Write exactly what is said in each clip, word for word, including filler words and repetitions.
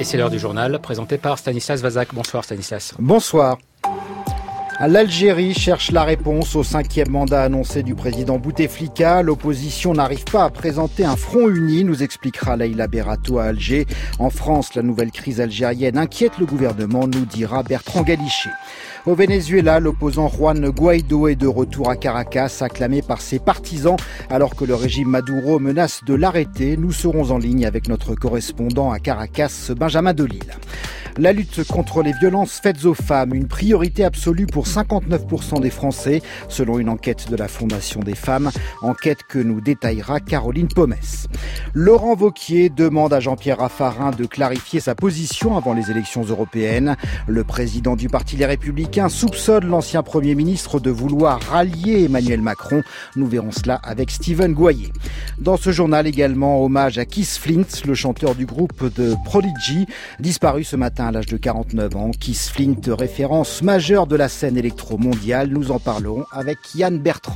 Et c'est l'heure du journal, présenté par Stanislas Vazak. Bonsoir Stanislas. Bonsoir. L'Algérie cherche la réponse au cinquième mandat annoncé du président Bouteflika. L'opposition n'arrive pas à présenter un front uni, nous expliquera Leïla Berato à Alger. En France, la nouvelle crise algérienne inquiète le gouvernement, nous dira Bertrand Galichet. Au Venezuela, l'opposant Juan Guaido est de retour à Caracas, acclamé par ses partisans, alors que le régime Maduro menace de l'arrêter. Nous serons en ligne avec notre correspondant à Caracas, Benjamin Delille. La lutte contre les violences faites aux femmes, une priorité absolue pour cinquante-neuf pour cent des Français, selon une enquête de la Fondation des femmes, enquête que nous détaillera Caroline Pomès. Laurent Wauquiez demande à Jean-Pierre Raffarin de clarifier sa position avant les élections européennes. Le président du Parti Les Républicains soupçonne l'ancien Premier ministre de vouloir rallier Emmanuel Macron. Nous verrons cela avec Steven Goyer. Dans ce journal également, hommage à Keith Flint, le chanteur du groupe de Prodigy, disparu ce matin à l'âge de quarante-neuf ans. Keith Flint, référence majeure de la scène électro-mondiale. Nous en parlerons avec Yann Bertrand.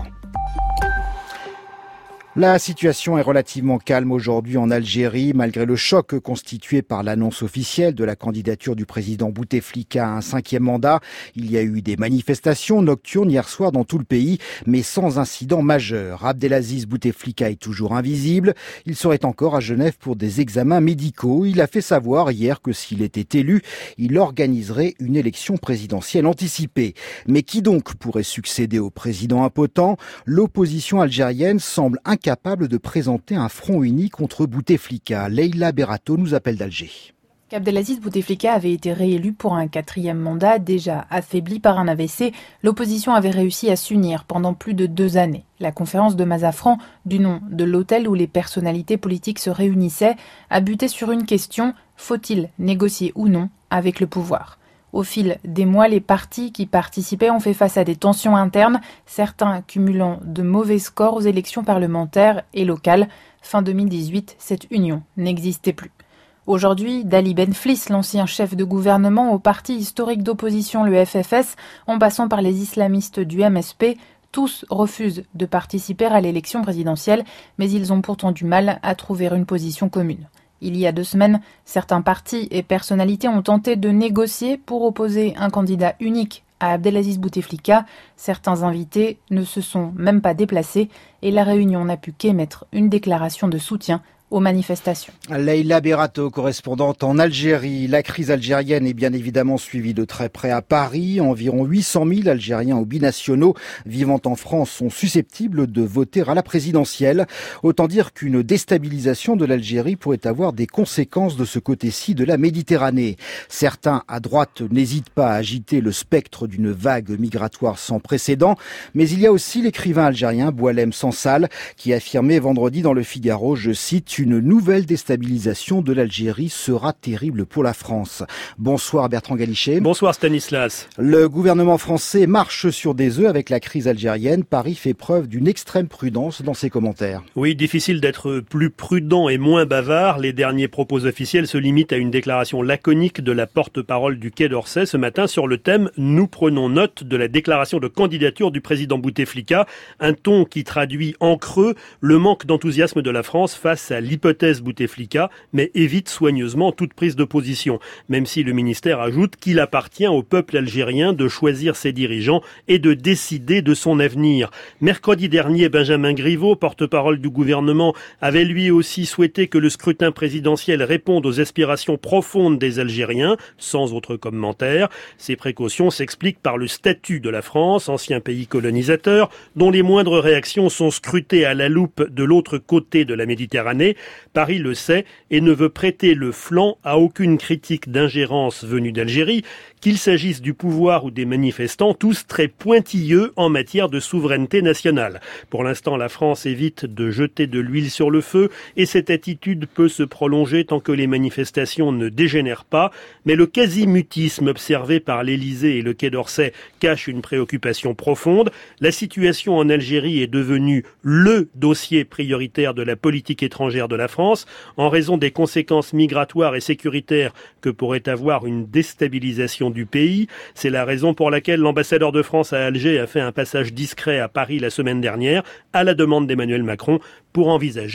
La situation est relativement calme aujourd'hui en Algérie, malgré le choc constitué par l'annonce officielle de la candidature du président Bouteflika à un cinquième mandat. Il y a eu des manifestations nocturnes hier soir dans tout le pays, mais sans incident majeur. Abdelaziz Bouteflika est toujours invisible. Il serait encore à Genève pour des examens médicaux. Il a fait savoir hier que s'il était élu, il organiserait une élection présidentielle anticipée. Mais qui donc pourrait succéder au président impotent ? L'opposition algérienne semble incapable capable de présenter un front uni contre Bouteflika. Leïla Berato nous appelle d'Alger. Abdelaziz Bouteflika avait été réélu pour un quatrième mandat. Déjà affaibli par un A V C, l'opposition avait réussi à s'unir pendant plus de deux années. La conférence de Mazafran, du nom de l'hôtel où les personnalités politiques se réunissaient, a buté sur une question : faut-il négocier ou non avec le pouvoir ? Au fil des mois, les partis qui participaient ont fait face à des tensions internes, certains cumulant de mauvais scores aux élections parlementaires et locales. Fin deux mille dix-huit, cette union n'existait plus. Aujourd'hui, Dali Benflis, l'ancien chef de gouvernement au parti historique d'opposition, le F F S, en passant par les islamistes du M S P, tous refusent de participer à l'élection présidentielle, mais ils ont pourtant du mal à trouver une position commune. Il y a deux semaines, certains partis et personnalités ont tenté de négocier pour opposer un candidat unique à Abdelaziz Bouteflika. Certains invités ne se sont même pas déplacés et la réunion n'a pu qu'émettre une déclaration de soutien aux manifestations. Leïla Berato, correspondante en Algérie. La crise algérienne est bien évidemment suivie de très près à Paris. Environ huit cent mille Algériens ou binationaux vivant en France sont susceptibles de voter à la présidentielle. Autant dire qu'une déstabilisation de l'Algérie pourrait avoir des conséquences de ce côté-ci de la Méditerranée. Certains à droite n'hésitent pas à agiter le spectre d'une vague migratoire sans précédent. Mais il y a aussi l'écrivain algérien Boualem Sansal qui affirmait vendredi dans le Figaro, je cite, une nouvelle déstabilisation de l'Algérie sera terrible pour la France. Bonsoir Bertrand Galichet. Bonsoir Stanislas. Le gouvernement français marche sur des œufs avec la crise algérienne. Paris fait preuve d'une extrême prudence dans ses commentaires. Oui, difficile d'être plus prudent et moins bavard. Les derniers propos officiels se limitent à une déclaration laconique de la porte-parole du Quai d'Orsay ce matin sur le thème « Nous prenons note de la déclaration de candidature du président Bouteflika ». Un ton qui traduit en creux le manque d'enthousiasme de la France face à l'hypothèse Bouteflika, mais évite soigneusement toute prise de position, même si le ministère ajoute qu'il appartient au peuple algérien de choisir ses dirigeants et de décider de son avenir. Mercredi dernier, Benjamin Griveaux, porte-parole du gouvernement, avait lui aussi souhaité que le scrutin présidentiel réponde aux aspirations profondes des Algériens, sans autre commentaire. Ces précautions s'expliquent par le statut de la France, ancien pays colonisateur, dont les moindres réactions sont scrutées à la loupe de l'autre côté de la Méditerranée. Paris le sait et ne veut prêter le flanc à aucune critique d'ingérence venue d'Algérie, qu'il s'agisse du pouvoir ou des manifestants, tous très pointilleux en matière de souveraineté nationale. Pour l'instant, la France évite de jeter de l'huile sur le feu et cette attitude peut se prolonger tant que les manifestations ne dégénèrent pas. Mais le quasi-mutisme observé par l'Élysée et le Quai d'Orsay cache une préoccupation profonde. La situation en Algérie est devenue le dossier prioritaire de la politique étrangère de la France en raison des conséquences migratoires et sécuritaires que pourrait avoir une déstabilisation du pays. C'est la raison pour laquelle l'ambassadeur de France à Alger a fait un passage discret à Paris la semaine dernière à la demande d'Emmanuel Macron pour envisager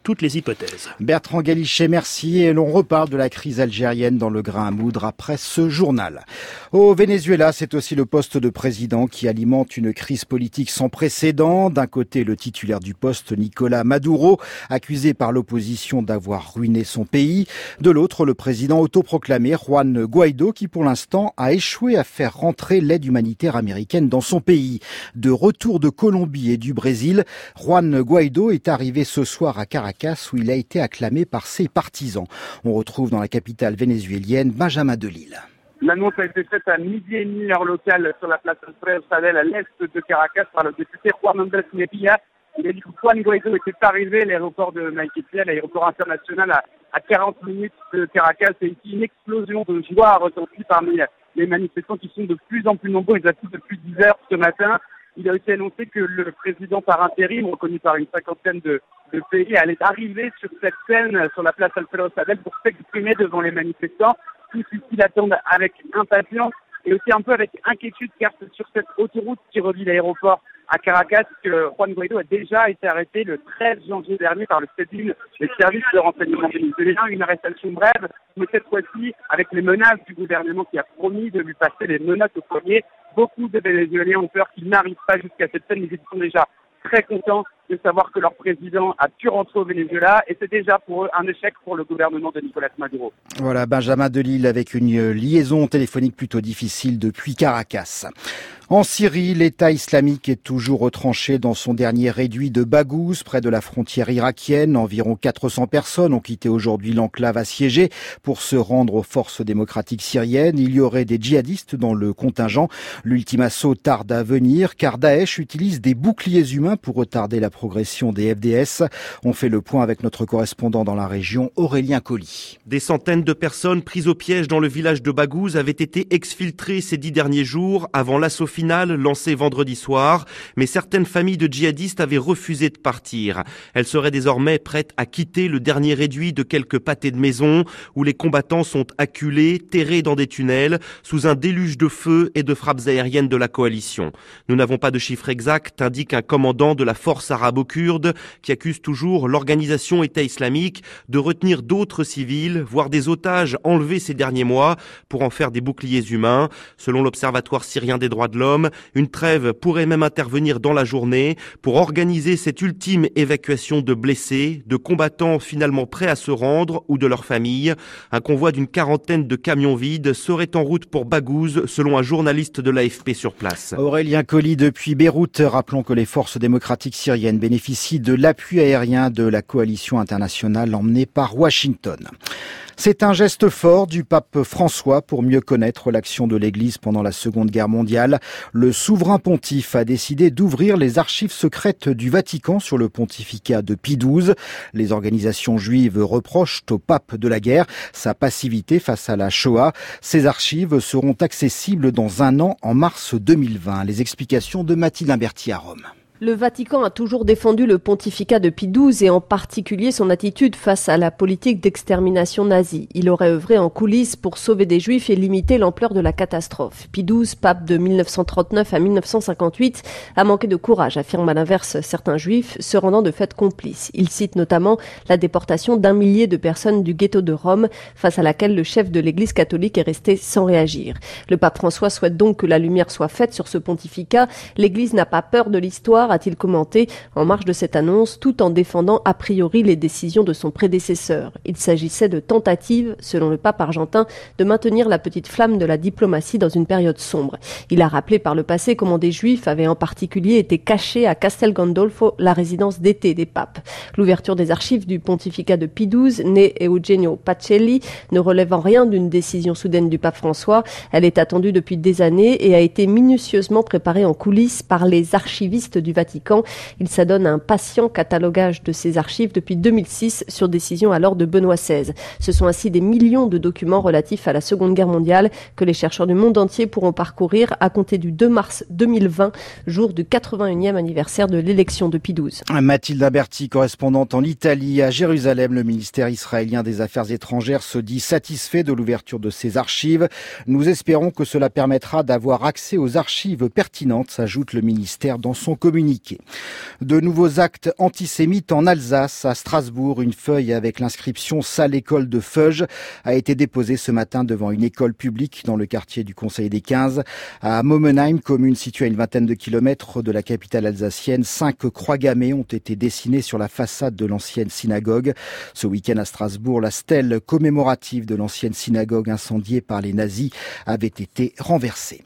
toutes les hypothèses. Bertrand Galichet, merci. Et l'on reparle de la crise algérienne dans le grain à moudre après ce journal. Au Venezuela, c'est aussi le poste de président qui alimente une crise politique sans précédent. D'un côté, le titulaire du poste, Nicolás Maduro, accusé par l'opposition d'avoir ruiné son pays. De l'autre, le président autoproclamé, Juan Guaidó, qui pour l'instant a échoué à faire rentrer l'aide humanitaire américaine dans son pays. De retour de Colombie et du Brésil, Juan Guaidó est arrivé ce soir à Caracas où il a été acclamé par ses partisans. On retrouve dans la capitale vénézuélienne Benjamin Delille. L'annonce a été faite à midi et demi heure locale sur la place Alfredo Sadel à l'est de Caracas par le député Juan Andrés Nepilla. Il a dit que Juan Guaidó était arrivé à l'aéroport de Maiquetía, l'aéroport international à, à quarante minutes de Caracas. Et ici, une explosion de joie a retenti parmi les manifestants qui sont de plus en plus nombreux. Ils affluent depuis dix heures ce matin. Il a aussi annoncé que le président par intérim, reconnu par une cinquantaine de, de pays, allait arriver sur cette scène, sur la place Alfredo Sadel, pour s'exprimer devant les manifestants. Tous ici l'attendent avec impatience et aussi un peu avec inquiétude, car c'est sur cette autoroute qui relie l'aéroport à Caracas que Juan Guaidó a déjà été arrêté le treize janvier dernier par le C E D I N, les services de renseignement vénézuéliens. Une arrestation brève, mais cette fois-ci avec les menaces du gouvernement qui a promis de lui passer les menottes au poignet. Beaucoup de Vénézuéliens ont peur qu'il n'arrive pas jusqu'à cette scène, mais ils sont déjà très contents de savoir que leur président a pu rentrer au Venezuela et c'est déjà pour eux un échec pour le gouvernement de Nicolás Maduro. Voilà, Benjamin Delille avec une liaison téléphonique plutôt difficile depuis Caracas. En Syrie, l'État islamique est toujours retranché dans son dernier réduit de Baghouz, près de la frontière irakienne. Environ quatre cents personnes ont quitté aujourd'hui l'enclave assiégée pour se rendre aux forces démocratiques syriennes. Il y aurait des djihadistes dans le contingent. L'ultime assaut tarde à venir car Daesh utilise des boucliers humains pour retarder la progression des F D S. On fait le point avec notre correspondant dans la région, Aurélien Colli. Des centaines de personnes prises au piège dans le village de Baghouz avaient été exfiltrées ces dix derniers jours avant l'assaut final lancé vendredi soir. Mais certaines familles de djihadistes avaient refusé de partir. Elles seraient désormais prêtes à quitter le dernier réduit de quelques pâtés de maison où les combattants sont acculés, terrés dans des tunnels, sous un déluge de feu et de frappes aériennes de la coalition. Nous n'avons pas de chiffre exact, indique un commandant de la force arabo-kurde qui accuse toujours l'organisation État islamique de retenir d'autres civils, voire des otages enlevés ces derniers mois pour en faire des boucliers humains. Selon l'Observatoire syrien des droits de l'homme, une trêve pourrait même intervenir dans la journée pour organiser cette ultime évacuation de blessés, de combattants finalement prêts à se rendre ou de leurs familles. Un convoi d'une quarantaine de camions vides serait en route pour Baghouz, selon un journaliste de l'A F P sur place. Aurélien Colli depuis Beyrouth. Rappelons que les forces démocratiques syriennes bénéficient de l'appui aérien de la coalition internationale emmenée par Washington. C'est un geste fort du pape François pour mieux connaître l'action de l'Église pendant la Seconde Guerre mondiale. Le souverain pontife a décidé d'ouvrir les archives secrètes du Vatican sur le pontificat de Pie douze. Les organisations juives reprochent au pape de la guerre sa passivité face à la Shoah. Ces archives seront accessibles dans un an, en mars deux mille vingt. Les explications de Mathilde Imberti à Rome. Le Vatican a toujours défendu le pontificat de Pie douze et en particulier son attitude face à la politique d'extermination nazie. Il aurait œuvré en coulisses pour sauver des juifs et limiter l'ampleur de la catastrophe. Pie douze, pape de mille neuf cent trente-neuf à mille neuf cent cinquante-huit, a manqué de courage, affirment à l'inverse certains juifs, se rendant de fait complices. Il cite notamment la déportation d'un millier de personnes du ghetto de Rome, face à laquelle le chef de l'Église catholique est resté sans réagir. Le pape François souhaite donc que la lumière soit faite sur ce pontificat. L'Église n'a pas peur de l'histoire, a-t-il commenté en marge de cette annonce, tout en défendant a priori les décisions de son prédécesseur. Il s'agissait de tentatives, selon le pape argentin, de maintenir la petite flamme de la diplomatie dans une période sombre. Il a rappelé par le passé comment des juifs avaient en particulier été cachés à Castel Gandolfo, la résidence d'été des papes. L'ouverture des archives du pontificat de Pie douze, né Eugenio Pacelli, ne relève en rien d'une décision soudaine du pape François. Elle est attendue depuis des années et a été minutieusement préparée en coulisses par les archivistes du Vatican. Il s'adonne à un patient catalogage de ces archives depuis deux mille six sur décision alors de Benoît seize. Ce sont ainsi des millions de documents relatifs à la Seconde Guerre mondiale que les chercheurs du monde entier pourront parcourir à compter du deux mars deux mille vingt, jour du quatre-vingt-unième anniversaire de l'élection de Pie douze. Mathilde Imberti, correspondante en Italie. À Jérusalem, le ministère israélien des Affaires étrangères se dit satisfait de l'ouverture de ces archives. Nous espérons que cela permettra d'avoir accès aux archives pertinentes, s'ajoute le ministère dans son communiqué. communiqué. De nouveaux actes antisémites en Alsace. À Strasbourg, une feuille avec l'inscription « Sale école de Feuge » a été déposée ce matin devant une école publique dans le quartier du Conseil des quinze. À Momenheim, commune située à une vingtaine de kilomètres de la capitale alsacienne, cinq croix gammées ont été dessinées sur la façade de l'ancienne synagogue. Ce week-end à Strasbourg, la stèle commémorative de l'ancienne synagogue incendiée par les nazis avait été renversée.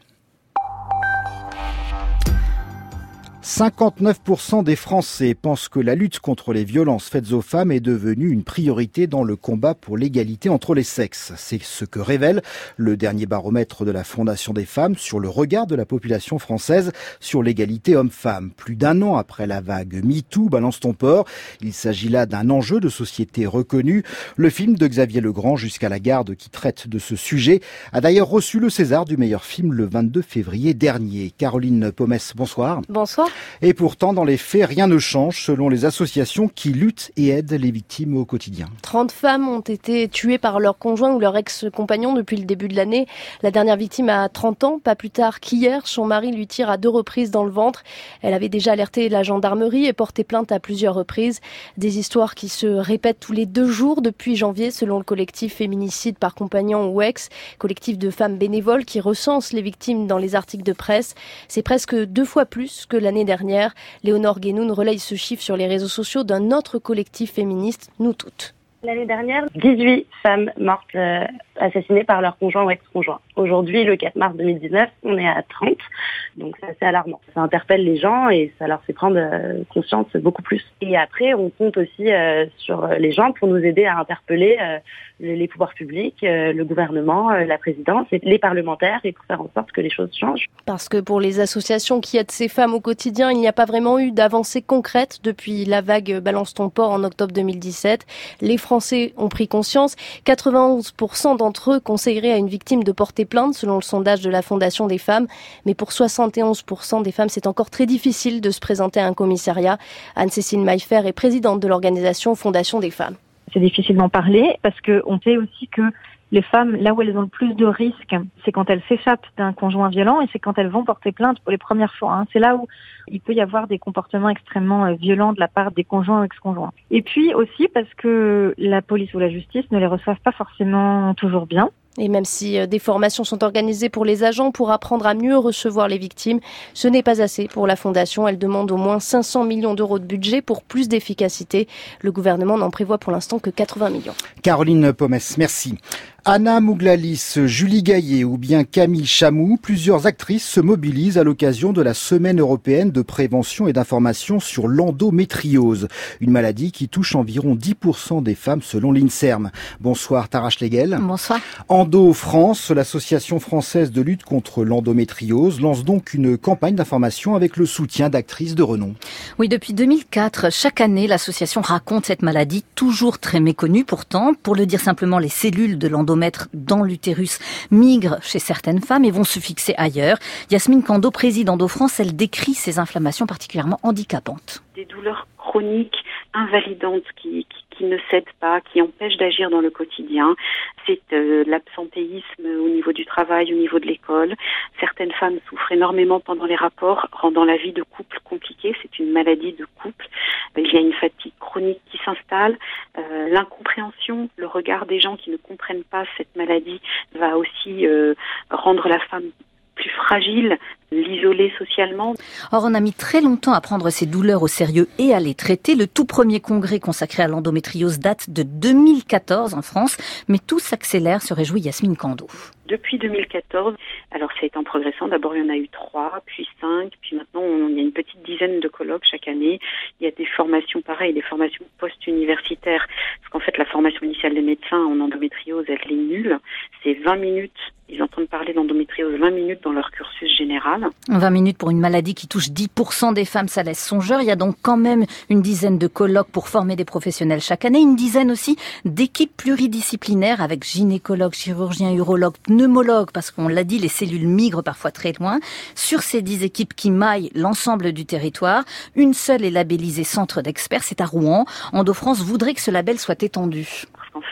cinquante-neuf pour cent des Français pensent que la lutte contre les violences faites aux femmes est devenue une priorité dans le combat pour l'égalité entre les sexes. C'est ce que révèle le dernier baromètre de la Fondation des femmes sur le regard de la population française sur l'égalité homme-femme. Plus d'un an après la vague MeToo, Balance ton porc, il s'agit là d'un enjeu de société reconnu. Le film de Xavier Legrand, Jusqu'à la garde, qui traite de ce sujet, a d'ailleurs reçu le César du meilleur film le vingt-deux février dernier. Caroline Pomès, bonsoir. Bonsoir. Et pourtant, dans les faits, rien ne change selon les associations qui luttent et aident les victimes au quotidien. trente femmes ont été tuées par leur conjoint ou leur ex-compagnon depuis le début de l'année. La dernière victime a trente ans, pas plus tard qu'hier. Son mari lui tire à deux reprises dans le ventre. Elle avait déjà alerté la gendarmerie et porté plainte à plusieurs reprises. Des histoires qui se répètent tous les deux jours depuis janvier, selon le collectif Féminicide par compagnon ou ex, collectif de femmes bénévoles qui recense les victimes dans les articles de presse. C'est presque deux fois plus que l'année dernière. Léonore Guénoun relaye ce chiffre sur les réseaux sociaux d'un autre collectif féministe, Nous Toutes. L'année dernière, dix-huit femmes mortes euh, assassinées par leur conjoint ou ex-conjoint. Aujourd'hui, le quatre mars deux mille dix-neuf, on est à trente, donc c'est assez alarmant. Ça interpelle les gens et ça leur fait prendre euh, conscience beaucoup plus. Et après, on compte aussi euh, sur les gens pour nous aider à interpeller euh, les pouvoirs publics, euh, le gouvernement, euh, la présidence et les parlementaires et pour faire en sorte que les choses changent. Parce que pour les associations qui aident ces femmes au quotidien, il n'y a pas vraiment eu d'avancée concrète depuis la vague Balance ton porc en octobre deux mille dix-sept. Les Français ont pris conscience. quatre-vingt-onze pour cent d'entre eux conseilleraient à une victime de porter plainte, selon le sondage de la Fondation des femmes. Mais pour soixante et onze pour cent des femmes, c'est encore très difficile de se présenter à un commissariat. Anne-Cécile Maillefer est présidente de l'organisation Fondation des femmes. C'est difficile d'en parler parce qu'on sait aussi que les femmes, là où elles ont le plus de risques, c'est quand elles s'échappent d'un conjoint violent et c'est quand elles vont porter plainte pour les premières fois. Hein. C'est là où il peut y avoir des comportements extrêmement violents de la part des conjoints ou ex-conjoints. Et puis aussi parce que la police ou la justice ne les reçoivent pas forcément toujours bien. Et même si des formations sont organisées pour les agents pour apprendre à mieux recevoir les victimes, ce n'est pas assez pour la Fondation. Elle demande au moins cinq cents millions d'euros de budget pour plus d'efficacité. Le gouvernement n'en prévoit pour l'instant que quatre-vingts millions. Caroline Pomès, merci. Anna Mouglalis, Julie Gaillet ou bien Camille Chamou, plusieurs actrices se mobilisent à l'occasion de la Semaine européenne de prévention et d'information sur l'endométriose, une maladie qui touche environ dix pour cent des femmes selon l'INSERM. Bonsoir Tara Schlegel. Bonsoir. Endo France, l'association française de lutte contre l'endométriose, lance donc une campagne d'information avec le soutien d'actrices de renom. Oui, depuis deux mille quatre, chaque année, l'association raconte cette maladie, toujours très méconnue pourtant. Pour le dire simplement, les cellules de l'endométriose dans l'utérus migrent chez certaines femmes et vont se fixer ailleurs. Yasmine Kando, présidente d'Endo France, elle décrit ces inflammations particulièrement handicapantes. Des douleurs chroniques, invalidantes, qui, qui, qui ne cèdent pas, qui empêchent d'agir dans le quotidien. C'est euh, l'absentéisme au niveau du travail, au niveau de l'école. Certaines femmes souffrent énormément pendant les rapports, rendant la vie de couple compliquée. C'est une maladie de couple. Il y a une fatigue chronique qui s'installe. Euh, l'incompréhension, le regard des gens qui ne comprennent pas cette maladie va aussi euh, rendre la femme plus fragile, l'isoler socialement. Or, on a mis très longtemps à prendre ces douleurs au sérieux et à les traiter. Le tout premier congrès consacré à l'endométriose date de deux mille quatorze en France, mais tout s'accélère, se réjouit Yasmine Kando. Depuis deux mille quatorze, alors ça a été en progressant. D'abord, il y en a eu trois, puis cinq, puis maintenant, on, il y a une petite dizaine de colloques chaque année. Il y a des formations pareilles, des formations post-universitaires. Parce qu'en fait, la formation initiale des médecins en endométriose, elle est nulle. C'est vingt minutes. Ils entendent parler d'endométriose vingt minutes dans leur cursus général. vingt minutes pour une maladie qui touche dix pour cent des femmes, ça laisse songeur. Il y a donc quand même une dizaine de colloques pour former des professionnels chaque année. Une dizaine aussi d'équipes pluridisciplinaires avec gynécologues, chirurgiens, urologues, pneumologues, parce qu'on l'a dit, les cellules migrent parfois très loin. Sur ces dix équipes qui maillent l'ensemble du territoire, une seule est labellisée centre d'experts, c'est à Rouen. Endo France voudrait que ce label soit étendu. Parce qu'en fait,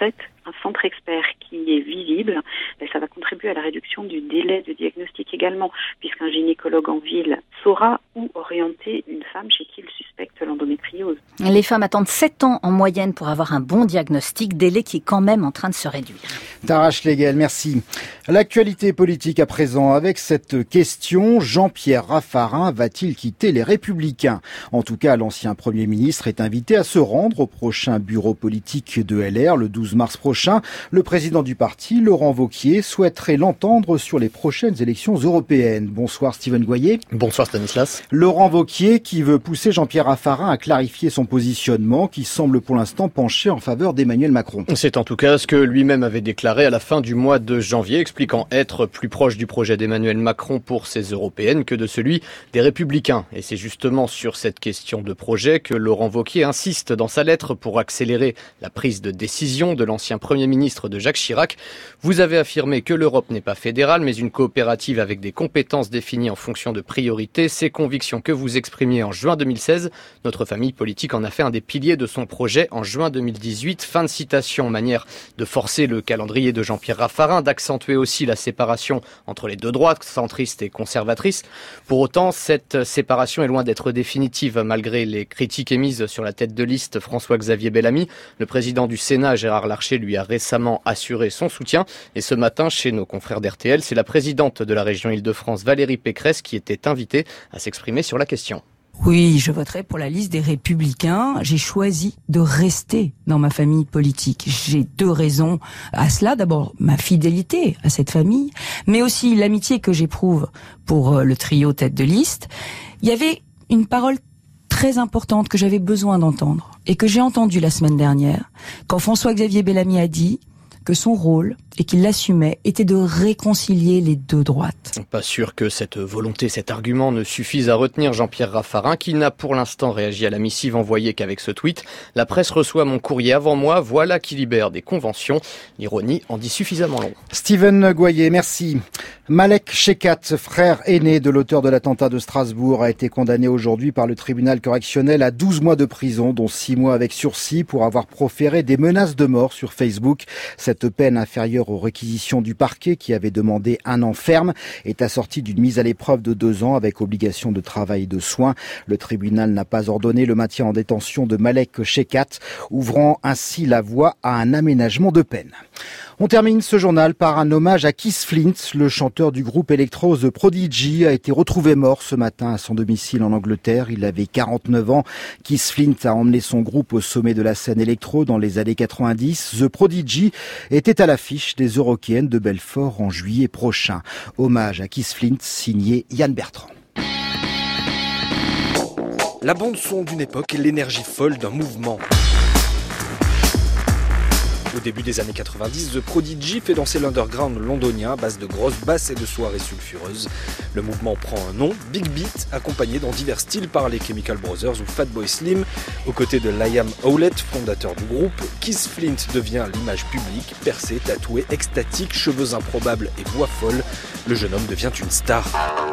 un centre expert qui est visible, ben, ça va contribuer à la réduction du délai de diagnostic également, puisqu'un gynécologue en ville saura où orienter une femme chez qui il suspecte l'endométriose. Les femmes attendent sept ans en moyenne pour avoir un bon diagnostic, délai qui est quand même en train de se réduire. Tara Schlegel, merci. L'actualité politique à présent avec cette question. Jean-Pierre Raffarin va-t-il quitter les Républicains ? En tout cas, l'ancien Premier ministre est invité à se rendre au prochain bureau politique de L R le douze mars prochain. Le président du parti, Laurent Wauquiez, souhaiterait l'entendre sur les prochaines élections européennes. Bonsoir Steven Goyer. Bonsoir Stanislas. Laurent Wauquiez qui veut pousser Jean-Pierre Raffarin à clarifier son positionnement qui semble pour l'instant pencher en faveur d'Emmanuel Macron. C'est en tout cas ce que lui-même avait déclaré à la fin du mois de janvier, expliquant être plus proche du projet d'Emmanuel Macron pour ces européennes que de celui des Républicains. Et c'est justement sur cette question de projet que Laurent Wauquiez insiste dans sa lettre pour accélérer la prise de décision de l'ancien Premier ministre de Jacques Chirac. Vous avez affirmé que l'Europe n'est pas fédérale, mais une coopérative avec des compétences définies en fonction de priorités. Ces convictions que vous exprimiez en juin deux mille seize, notre famille politique en a fait un des piliers de son projet en juin deux mille dix-huit. Fin de citation, manière de forcer le calendrier de Jean-Pierre Raffarin, d'accentuer aussi la séparation entre les deux droites, centristes et conservatrices. Pour autant, cette séparation est loin d'être définitive, malgré les critiques émises sur la tête de liste François-Xavier Bellamy. Le président du Sénat, Gérard Larcher, lui a récemment assuré son soutien. Et ce matin, chez nos confrères d'R T L, c'est la présidente de la région Île-de-France, Valérie Pécresse, qui était invitée à s'exprimer sur la question. Oui, je voterai pour la liste des Républicains. J'ai choisi de rester dans ma famille politique. J'ai deux raisons à cela. D'abord, ma fidélité à cette famille, mais aussi l'amitié que j'éprouve pour le trio tête de liste. Il y avait une parole très importante que j'avais besoin d'entendre et que j'ai entendue la semaine dernière, quand François-Xavier Bellamy a dit que son rôle, et qu'il l'assumait, était de réconcilier les deux droites. Pas sûr que cette volonté, cet argument ne suffise à retenir Jean-Pierre Raffarin, qui n'a pour l'instant réagi à la missive envoyée qu'avec ce tweet. La presse reçoit mon courrier avant moi, voilà qui libère des conventions. L'ironie en dit suffisamment long. Steven Goyer, merci. Malek Shekat, frère aîné de l'auteur de l'attentat de Strasbourg, a été condamné aujourd'hui par le tribunal correctionnel à douze mois de prison, dont six mois avec sursis, pour avoir proféré des menaces de mort sur Facebook. Cette peine inférieure aux réquisitions du parquet, qui avait demandé un an ferme, est assortie d'une mise à l'épreuve de deux ans avec obligation de travail et de soins. Le tribunal n'a pas ordonné le maintien en détention de Malek Shekat, ouvrant ainsi la voie à un aménagement de peine. On termine ce journal par un hommage à Keith Flint. Le chanteur du groupe électro The Prodigy a été retrouvé mort ce matin à son domicile en Angleterre. Il avait quarante-neuf ans. Keith Flint a emmené son groupe au sommet de la scène électro dans les années quatre-vingt-dix. The Prodigy était à l'affiche des Eurokéennes de Belfort en juillet prochain. Hommage à Keith Flint, signé Yann Bertrand. La bande son d'une époque et l'énergie folle d'un mouvement. Au début des années quatre-vingt-dix, The Prodigy fait danser l'underground londonien à base de grosses basses et de soirées sulfureuses. Le mouvement prend un nom, Big Beat, accompagné dans divers styles par les Chemical Brothers ou Fatboy Slim. Aux côtés de Liam Howlett, fondateur du groupe, Keith Flint devient l'image publique, percé, tatoué, extatique, cheveux improbables et voix folle. Le jeune homme devient une star.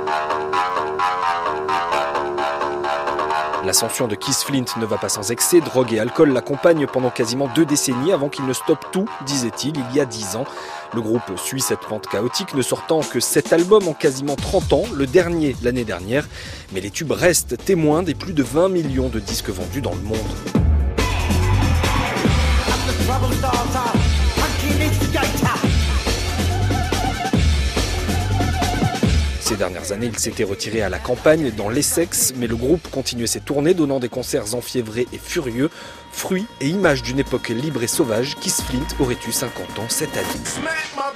L'ascension de Keith Flint ne va pas sans excès, drogue et alcool l'accompagnent pendant quasiment deux décennies avant qu'il ne stoppe tout, disait-il, il y a dix ans. Le groupe suit cette pente chaotique, ne sortant que sept albums en quasiment trente ans, le dernier l'année dernière. Mais les tubes restent témoins des plus de vingt millions de disques vendus dans le monde. Ces dernières années, il s'était retiré à la campagne, dans l'Essex, mais le groupe continuait ses tournées, donnant des concerts enfiévrés et furieux, fruits et images d'une époque libre et sauvage. Keith Flint aurait eu cinquante ans cette année.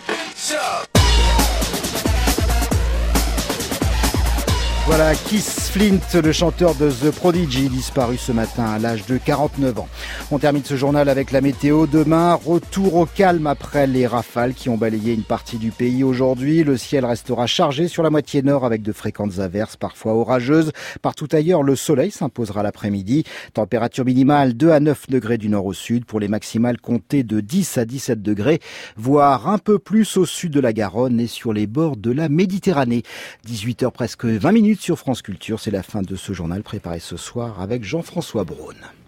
Voilà, Keith Flint, le chanteur de The Prodigy, disparu ce matin à l'âge de quarante-neuf ans. On termine ce journal avec la météo. Demain, retour au calme après les rafales qui ont balayé une partie du pays aujourd'hui. Le ciel restera chargé sur la moitié nord avec de fréquentes averses, parfois orageuses. Partout ailleurs, le soleil s'imposera l'après-midi. Température minimale deux à neuf degrés du nord au sud. Pour les maximales, comptez de dix à dix-sept degrés, voire un peu plus au sud de la Garonne et sur les bords de la Méditerranée. dix-huit heures presque vingt minutes sur France Culture. C'est la fin de ce journal préparé ce soir avec Jean-François Braun.